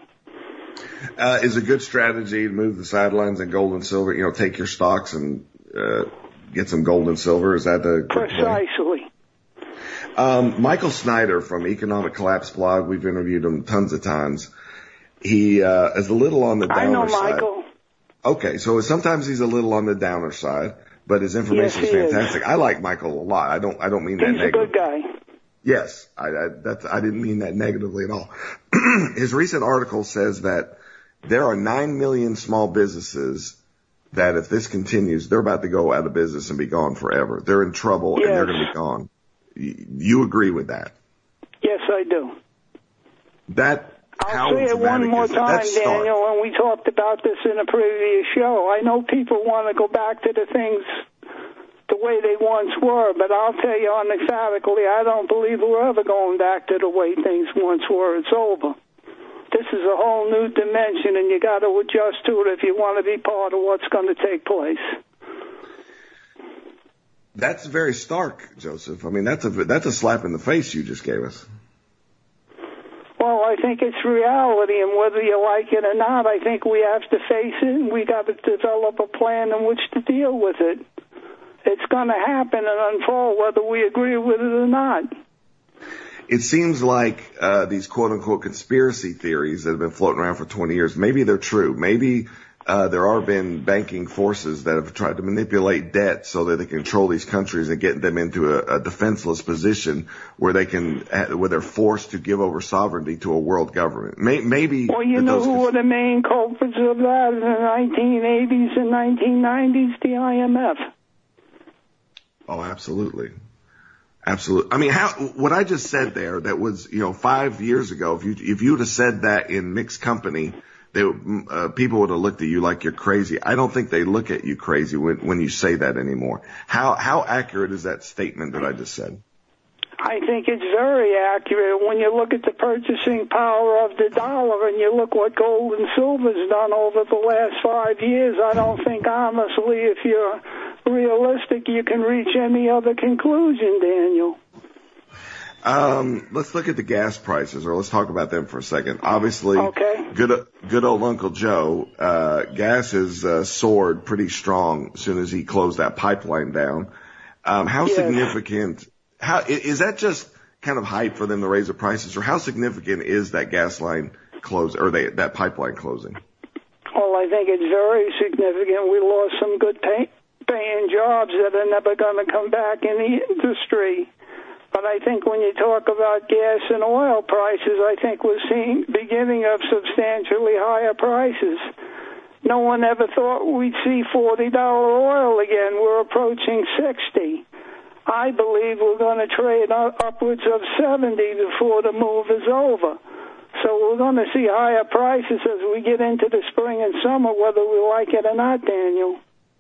Uh, is a good strategy to move the sidelines and gold and silver, you know, take your stocks and uh, get some gold and silver. Is that the Precisely. Um, Michael Snyder from Economic Collapse blog, we've interviewed him tons of times. He uh, is a little on the downer side. I know Michael. Side. Okay, so sometimes he's a little on the downer side, but his information yes, is fantastic. Is. I like Michael a lot. I don't. I don't mean that he's negatively. He's a good guy. Yes, I, I, that's, I didn't mean that negatively at all. His recent article says that there are nine million small businesses that if this continues, they're about to go out of business and be gone forever. They're in trouble yes. and they're going to be gone. You agree with that? Yes, I do. That I'll say it one more time, Daniel, when we talked about this in a previous show. I know people want to go back to the things the way they once were, but I'll tell you unemphatically, I don't believe we're ever going back to the way things once were. It's over. This is a whole new dimension, and you got to adjust to it if you want to be part of what's going to take place. That's very stark, Joseph. I mean, that's a that's a slap in the face you just gave us. Well, I think it's reality, and whether you like it or not, I think we have to face it, and we got to develop a plan in which to deal with it. It's going to happen and unfold whether we agree with it or not. It seems like uh, these quote-unquote conspiracy theories that have been floating around for twenty years, maybe they're true. Maybe uh, there are been banking forces that have tried to manipulate debt so that they control these countries and get them into a, a defenseless position where they can, where they're forced to give over sovereignty to a world government. Maybe. Well, you know who were the main culprits of that in the nineteen eighties and nineteen nineties? The I M F. Oh, absolutely. Absolutely. I mean, how, what I just said there, that was, you know, five years ago, if you, if you would have said that in mixed company, they, uh, people would have looked at you like you're crazy. I don't think they look at you crazy when, when you say that anymore. How, how accurate is that statement that I just said? I think it's very accurate when you look at the purchasing power of the dollar and you look what gold and silver's done over the last five years. I don't think, honestly, if you're realistic, you can reach any other conclusion, Daniel. Um, let's look at the gas prices, or let's talk about them for a second. Obviously, okay. good, good old Uncle Joe, uh, gas has uh, soared pretty strong as soon as he closed that pipeline down. Um, how yes. significant, how, is that just kind of hype for them to raise the prices, or how significant is that gas line close, or they, that pipeline closing? Well, I think it's very significant. We lost some good pay, paying jobs that are never going to come back in the industry. But I think when you talk about gas and oil prices, I think we're seeing beginning of substantially higher prices. No one ever thought we'd see forty dollars oil again. We're approaching sixty. I believe we're going to trade upwards of seventy before the move is over. So we're going to see higher prices as we get into the spring and summer, whether we like it or not, Daniel.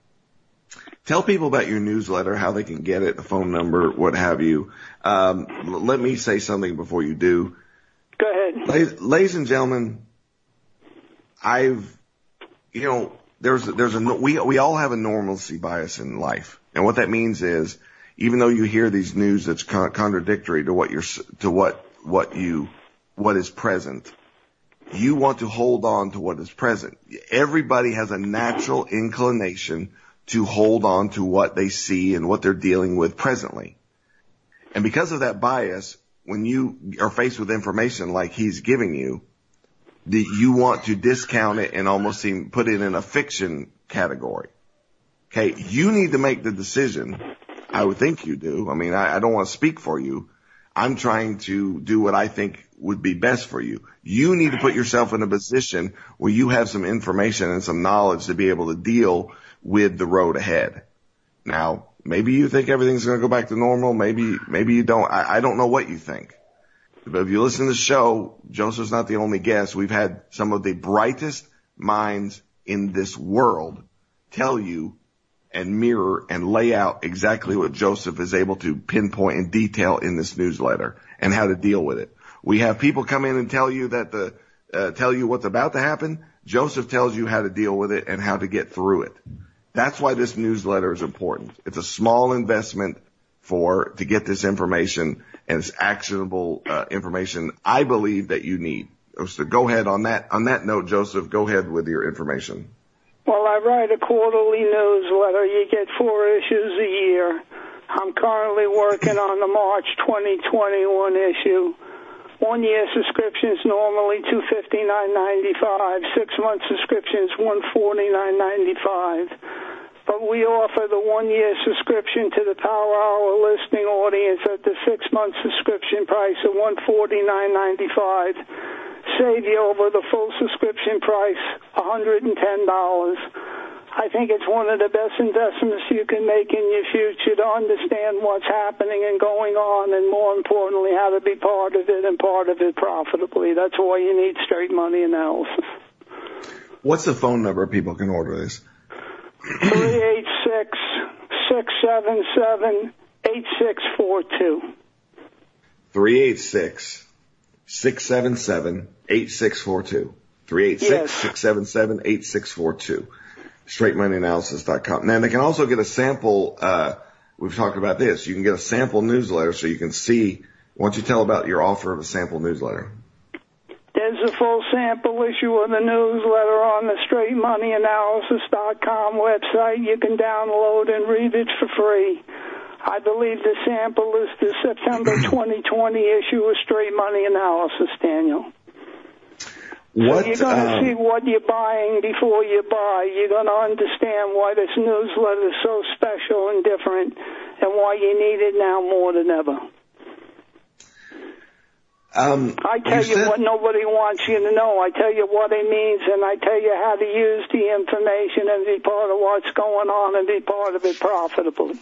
Tell people about your newsletter, how they can get it, the phone number, what have you. Um, let me say something before you do. Go ahead. Ladies, ladies and gentlemen, I've, you know, there's, there's a, we, we all have a normalcy bias in life. And what that means is, even though you hear these news that's con- contradictory to what you're, to what, what you, what is present, you want to hold on to what is present. Everybody has a natural inclination to hold on to what they see and what they're dealing with presently. And because of that bias, when you are faced with information like he's giving you, the, you want to discount it and almost seem, put it in a fiction category. Okay, you need to make the decision. I would think you do. I mean, I, I don't want to speak for you. I'm trying to do what I think would be best for you. You need to put yourself in a position where you have some information and some knowledge to be able to deal with the road ahead. Now, maybe you think everything's going to go back to normal. Maybe, maybe you don't. I, I don't know what you think. But if you listen to the show, Joseph's not the only guest. We've had some of the brightest minds in this world tell you and mirror and lay out exactly what Joseph is able to pinpoint in detail in this newsletter and how to deal with it. We have people come in and tell you that the, uh, tell you what's about to happen. Joseph tells you how to deal with it and how to get through it. That's why this newsletter is important. It's a small investment for, to get this information, and it's actionable, uh, information I believe that you need. So go ahead on that, on that note, Joseph, go ahead with your information. Well, I write a quarterly newsletter. You get four issues a year. I'm currently working on the March twenty twenty-one issue. One-year subscriptions normally two hundred fifty-nine dollars and ninety-five cents. Six-month subscriptions one hundred forty-nine dollars and ninety-five cents. But we offer the one-year subscription to the Power Hour listening audience at the six-month subscription price of one hundred forty-nine dollars and ninety-five cents. Save you over the full subscription price, one hundred ten dollars. I think it's one of the best investments you can make in your future to understand what's happening and going on, and more importantly, how to be part of it and part of it profitably. That's why you need straight money analysis. What's the phone number people can order this? three eight six, six seven seven, eight six four two. three eight six, six seven seven, eight six four two. three eight six, six seven seven, eight six four two. straight money analysis dot com. Now, they can also get a sample, uh, we've talked about this. You can get a sample newsletter so you can see, why don't you tell about your offer of a sample newsletter? There's a full sample issue of the newsletter on the straight money analysis dot com website. You can download and read it for free. I believe the sample is the September twenty twenty issue of Straight Money Analysis, Daniel. What, so you're going to um, see what you're buying before you buy. You're going to understand why this newsletter is so special and different and why you need it now more than ever. Um, I tell you, you said, what nobody wants you to know. I tell you what it means, and I tell you how to use the information and be part of what's going on and be part of it profitably.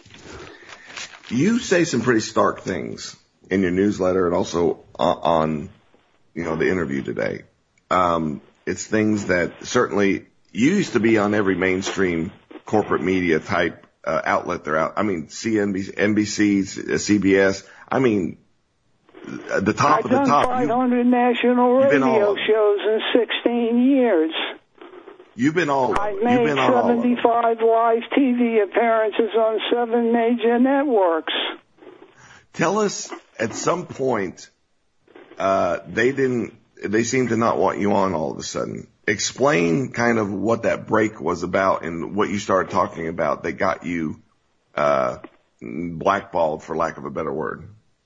You say some pretty stark things in your newsletter and also on, you know, the interview today. Um, it's things that certainly you used to be on every mainstream corporate media type uh, outlet they're out. I mean, C N B C, N B C, C B S. I mean, the top I've of the top. top. I've done five hundred national radio shows in sixteen years. You've been all over. I've made seventy-five live T V appearances on seven major networks. Tell us, at some point, uh, they didn't, they seemed to not want you on all of a sudden. Explain kind of what that break was about and what you started talking about that got you, uh, blackballed, for lack of a better word.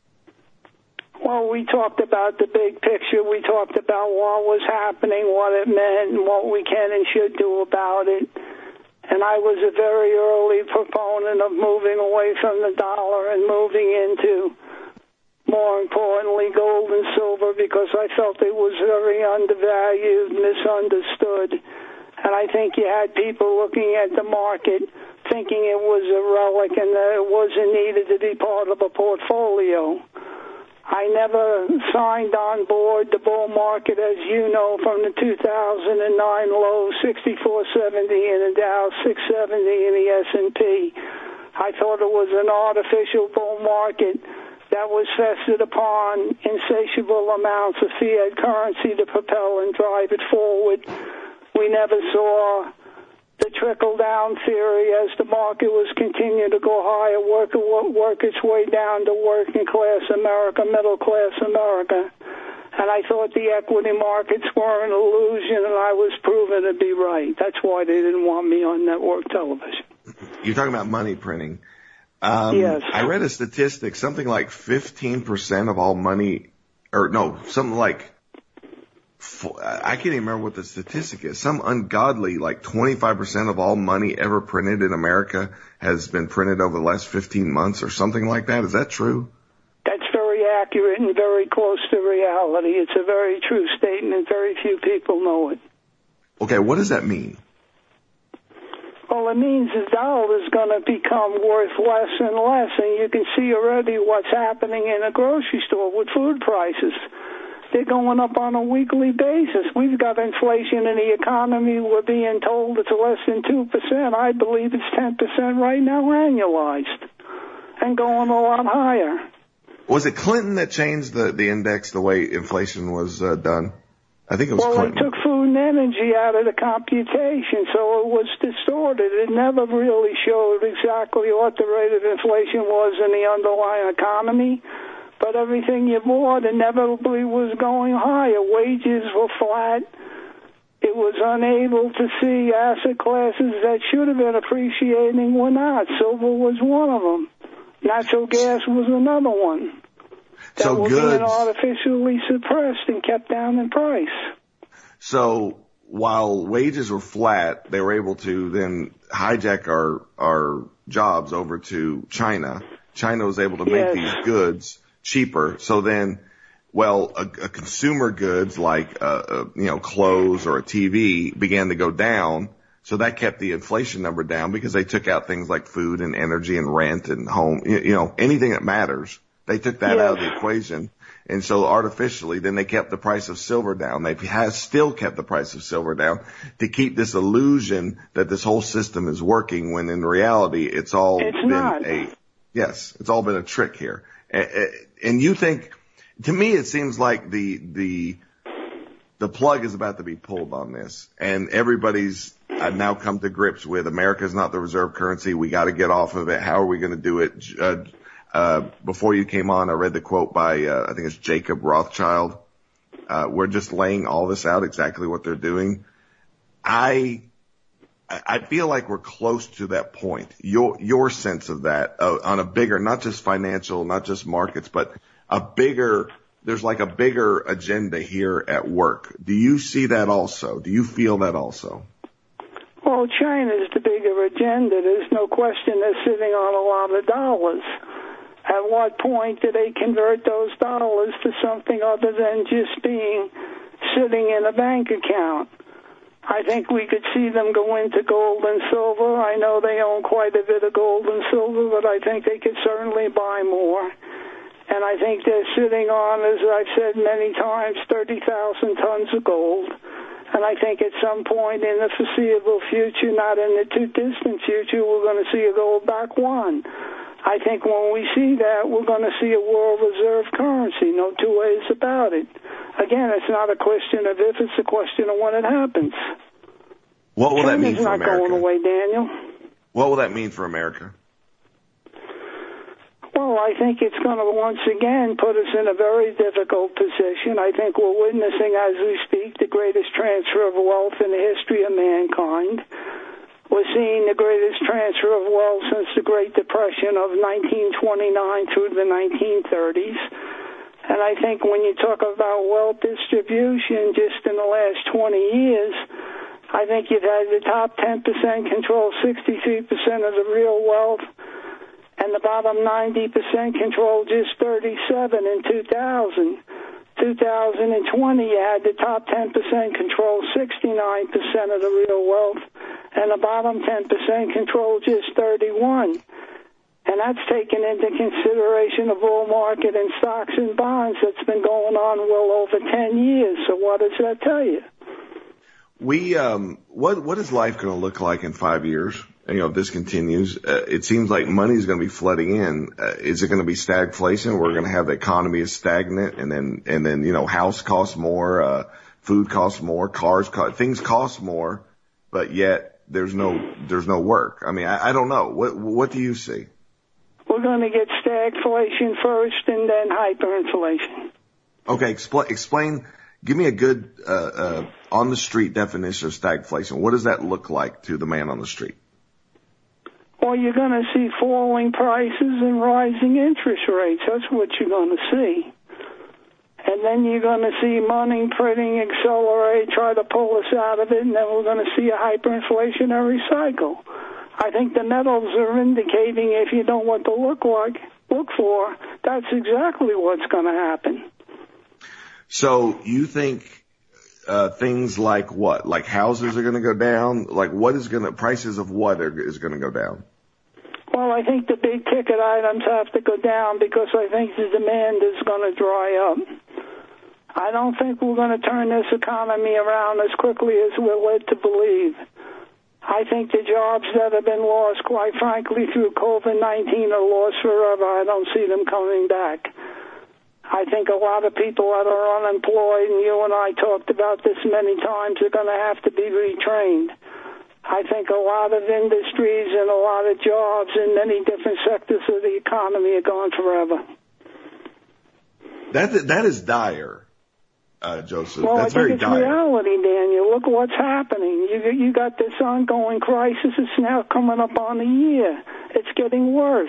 Well, we talked about the big picture. We talked about what was happening, what it meant, and what we can and should do about it. And I was a very early proponent of moving away from the dollar and moving into, more importantly, gold and silver, because I felt it was very undervalued, misunderstood. And I think you had people looking at the market thinking it was a relic and that it wasn't needed to be part of a portfolio. I never signed on board the bull market, as you know, from the two thousand nine low, sixty-four seventy in the Dow, six seventy in the S and P. I thought it was an artificial bull market that was vested upon insatiable amounts of fiat currency to propel and drive it forward. We never saw the trickle-down theory as the market was continuing to go higher, work, work its way down to working-class America, middle-class America. And I thought the equity markets were an illusion, and I was proven to be right. That's why they didn't want me on network television. You're talking about money printing. Um, yes. I read a statistic, something like fifteen percent of all money, or no, something like, I can't even remember what the statistic is. Some ungodly, like twenty-five percent of all money ever printed in America has been printed over the last fifteen months or something like that. Is that true? That's very accurate and very close to reality. It's a very true statement. Very few people know it. Okay, what does that mean? Well, it means the dollar is going to become worth less and less, and you can see already what's happening in a grocery store with food prices. They're going up on a weekly basis. We've got inflation in the economy. We're being told it's less than two percent. I believe it's ten percent right now annualized and going a lot higher. Was it Clinton that changed the, the index the way inflation was uh, done? I think it was well, Clinton. Well, they took food and energy out of the computation, so it was distorted. It never really showed exactly what the rate of inflation was in the underlying economy. But everything you bought inevitably was going higher. Wages were flat. It was unable to see asset classes that should have been appreciating were not. Silver was one of them. Natural gas was another one. That so were goods, being artificially suppressed and kept down in price. So while wages were flat, they were able to then hijack our our jobs over to China. China was able to make yes. these goods cheaper. So then, well, a, a consumer goods like, uh, uh, you know, clothes or a T V began to go down. So that kept the inflation number down because they took out things like food and energy and rent and home, you, you know, anything that matters. They took that yes. out of the equation. And so artificially, then they kept the price of silver down. They have still kept the price of silver down to keep this illusion that this whole system is working when in reality, it's all it's been not. a, yes, it's all been a trick here. And you think, to me, it seems like the, the, the plug is about to be pulled on this, and everybody's I've now come to grips with America's not the reserve currency. We got to get off of it. How are we going to do it? Uh, uh, before you came on, I read the quote by, uh, I think it's Jacob Rothschild. Uh, we're just laying all this out, exactly what they're doing. I, I feel like we're close to that point. Your, your sense of that uh, on a bigger, not just financial, not just markets, but a bigger, there's like a bigger agenda here at work. Do you see that also? Do you feel that also? Well, China's the bigger agenda. There's no question they're sitting on a lot of dollars. At what point do they convert those dollars to something other than just being sitting in a bank account? I think we could see them go into gold and silver. I know they own quite a bit of gold and silver, but I think they could certainly buy more. And I think they're sitting on, as I've said many times, thirty thousand tons of gold. And I think at some point in the foreseeable future, not in the too distant future, we're going to see a gold back one. I think when we see that, we're going to see a world reserve currency, no two ways about it. Again, it's not a question of if, it's a question of when it happens. What will that mean for America? China's not going away, Daniel. What will that mean for America? Well, I think it's going to once again put us in a very difficult position. I think we're witnessing, as we speak, the greatest transfer of wealth in the history of mankind. We're seeing the greatest transfer of wealth since the Great Depression of nineteen twenty-nine through the nineteen thirties. And I think when you talk about wealth distribution just in the last twenty years, I think you've had the top ten percent control sixty-three percent of the real wealth, and the bottom ninety percent control just thirty-seven in two thousand. two thousand twenty, you had the top ten percent control sixty-nine percent of the real wealth, and the bottom ten percent control just thirty-one. And that's taken into consideration a bull market in stocks and bonds that's been going on well over ten years. So what does that tell you? We, um, what, what is life going to look like in five years? You know, if this continues, uh, it seems like money is going to be flooding in. Uh, is it going to be stagflation? We're going to have the economy is stagnant, and then, and then, you know, house costs more, uh, food costs more, cars cost, things cost more, but yet there's no, there's no work. I mean, I, I don't know. What, what do you see? We're going to get stagflation first and then hyperinflation. Okay, expl- explain, give me a good, uh, uh, on the street definition of stagflation. What does that look like to the man on the street? Well, you're going to see falling prices and rising interest rates. That's what you're going to see. And then you're going to see money printing accelerate, try to pull us out of it, and then we're going to see a hyperinflationary cycle. I think the metals are indicating, if you know what to look like, look for, that's exactly what's going to happen. So you think uh things like what? Like houses are going to go down? Like what is going to, prices of what are, is going to go down? Well, I think the big ticket items have to go down because I think the demand is going to dry up. I don't think we're going to turn this economy around as quickly as we're led to believe. I think the jobs that have been lost, quite frankly, through COVID nineteen are lost forever. I don't see them coming back. I think a lot of people that are unemployed, and you and I talked about this many times, are going to have to be retrained. I think a lot of industries and a lot of jobs in many different sectors of the economy are gone forever. That that is dire, uh, Joseph. Well, That's I think very it's dire. reality, Daniel. Look what's happening. You you got this ongoing crisis. It's now coming up on a year. It's getting worse.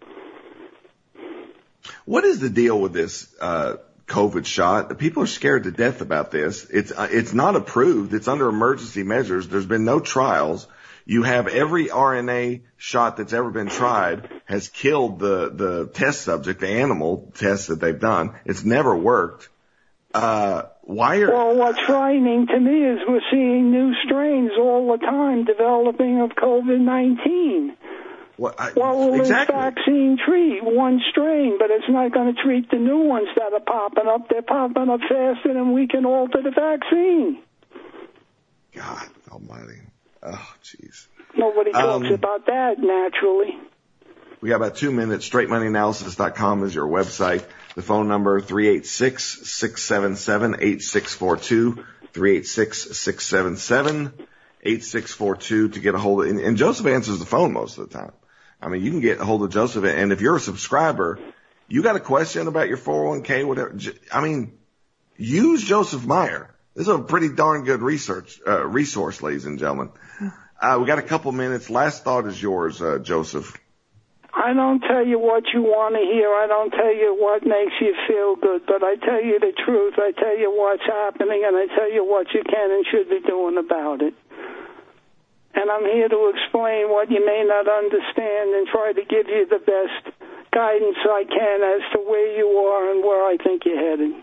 What is the deal with this uh COVID shot? People are scared to death about this. It's uh, it's not approved. It's under emergency measures. There's been no trials. You have every R N A shot that's ever been tried has killed the the test subject, the animal tests that they've done. It's never worked. Uh, why are? Well, what's frightening to me is we're seeing new strains all the time developing of COVID nineteen. What, I, well, will exactly. this vaccine treat one strain, but it's not going to treat the new ones that are popping up. They're popping up faster than we can alter the vaccine. God almighty. Oh, jeez. Nobody talks um, about that, naturally. We got about two minutes. straight money analysis dot com is your website. The phone number, three eight six, six seven seven, eight six four two, three eight six, six seven seven, eight six four two to get a hold of, and, and Joseph answers the phone most of the time. I mean, you can get a hold of Joseph, and if you're a subscriber, you got a question about your four oh one k, whatever. I mean, use Joseph Meyer. This is a pretty darn good research uh, resource, ladies and gentlemen. Uh, we got a couple minutes. Last thought is yours, uh, Joseph. I don't tell you what you want to hear. I don't tell you what makes you feel good, but I tell you the truth. I tell you what's happening, and I tell you what you can and should be doing about it. And I'm here to explain what you may not understand and try to give you the best guidance I can as to where you are and where I think you're headed.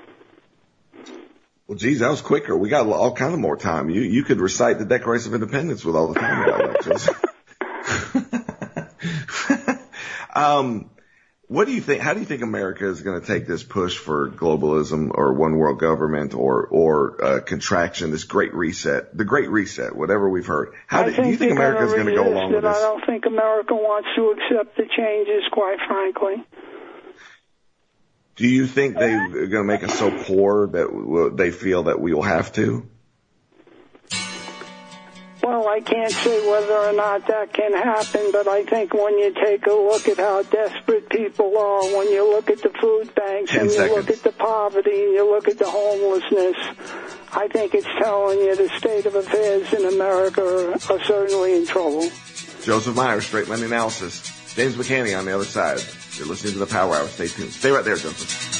Well, geez, that was quicker. We got all kind of more time. You you could recite the Declaration of Independence with all the time you got left, Joseph. um, what do you think? How do you think America is going to take this push for globalism or one world government or or uh, contraction, this Great Reset, the Great Reset, whatever we've heard? How do, do you think America is going to go along with this? I don't think America wants to accept the changes, quite frankly. Do you think they're going to make us so poor that they feel that we will have to? Well, I can't say whether or not that can happen, but I think when you take a look at how desperate people are, when you look at the food banks and you look at the poverty and you look at the homelessness, I think it's telling you the state of affairs in America are, are certainly in trouble. Joseph Meyer, Straight Money Analysis. James McCanney on the other side. You're listening to the Power Hour. Stay tuned. Stay right there, Joseph.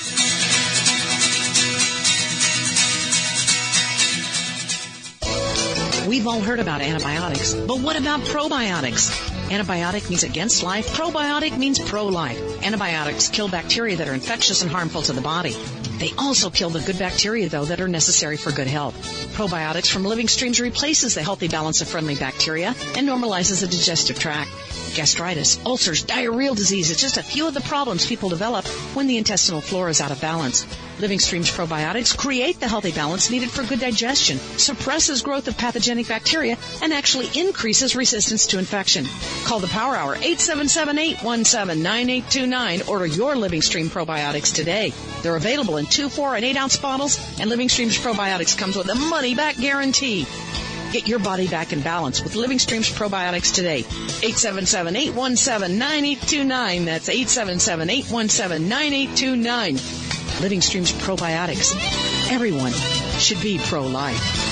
We've all heard about antibiotics, but what about probiotics? Antibiotic means against life. Probiotic means pro-life. Antibiotics kill bacteria that are infectious and harmful to the body. They also kill the good bacteria, though, that are necessary for good health. Probiotics from Living Streams replaces the healthy balance of friendly bacteria and normalizes the digestive tract. Gastritis, ulcers, diarrheal disease, it's just a few of the problems people develop when the intestinal flora is out of balance. Living Streams probiotics create the healthy balance needed for good digestion, suppresses growth of pathogenic bacteria, and actually increases resistance to infection. Call the Power Hour, eight seven seven, eight one seven, nine eight two nine. Order your Living Stream probiotics today. They're available in two, four, and eight ounce bottles, and Living Streams probiotics comes with a money-back guarantee. Get your body back in balance with Living Streams probiotics today. eight seven seven, eight one seven, nine eight two nine. That's eight seven seven, eight one seven, nine eight two nine. Living Streams probiotics. Everyone should be pro-life.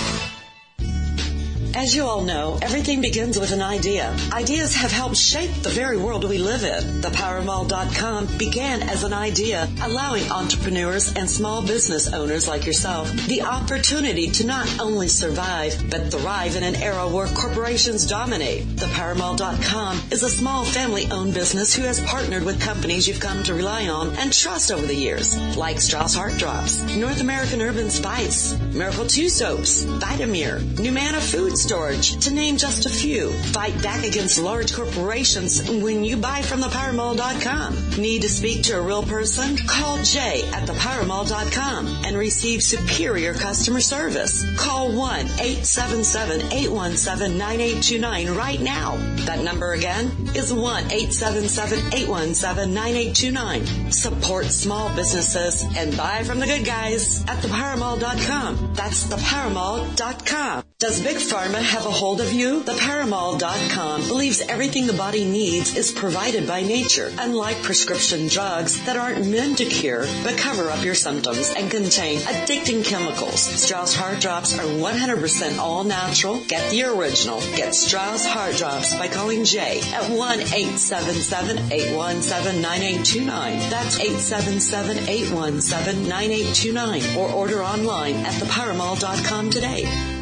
As you all know, everything begins with an idea. Ideas have helped shape the very world we live in. The Power Mall dot com began as an idea, allowing entrepreneurs and small business owners like yourself the opportunity to not only survive, but thrive in an era where corporations dominate. The Power Mall dot com is a small family-owned business who has partnered with companies you've come to rely on and trust over the years, like Strauss Heart Drops, North American Urban Spice, Miracle two Soaps, Vitamir, Numana Food Storage, to name just a few. Fight back against large corporations when you buy from the Power Mall dot com. Need to speak to a real person? Call Jay at the Power Mall dot com and receive superior customer service. Call one eight seven seven, eight one seven, nine eight two nine right now. That number again is one eight seven seven, eight one seven, nine eight two nine. Support small businesses and buy from the good guys at the Power Mall dot com. That's the Power Mall dot com. Does Big Pharma have a hold of you? The Power Mall dot com believes everything the body needs is provided by nature, unlike prescription drugs that aren't meant to cure but cover up your symptoms and contain addicting chemicals. Strauss Heart Drops are one hundred percent all natural. Get the original. Get Strauss Heart Drops by calling Jay at one eight seven seven, eight one seven, nine eight two nine. That's eight seven seven, eight one seven, nine eight two nine. Or order online at the Power Mall dot com today.